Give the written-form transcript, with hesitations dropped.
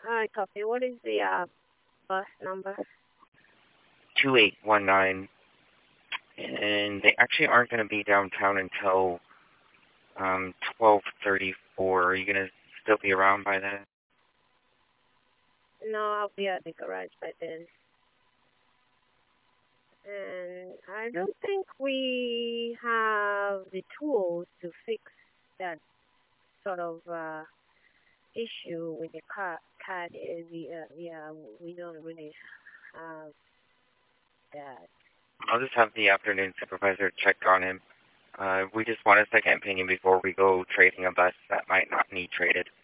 Hi, copy. What is the bus number? 2819, and they actually aren't going to be downtown until 12:34. Are you going to still be around by then? No, I'll be at the garage by then. And I don't think we have the tools to fix that sort of issue with the card. We don't really have that. I'll just have the afternoon supervisor check on him. We just want a second opinion before we go trading a bus that might not need traded.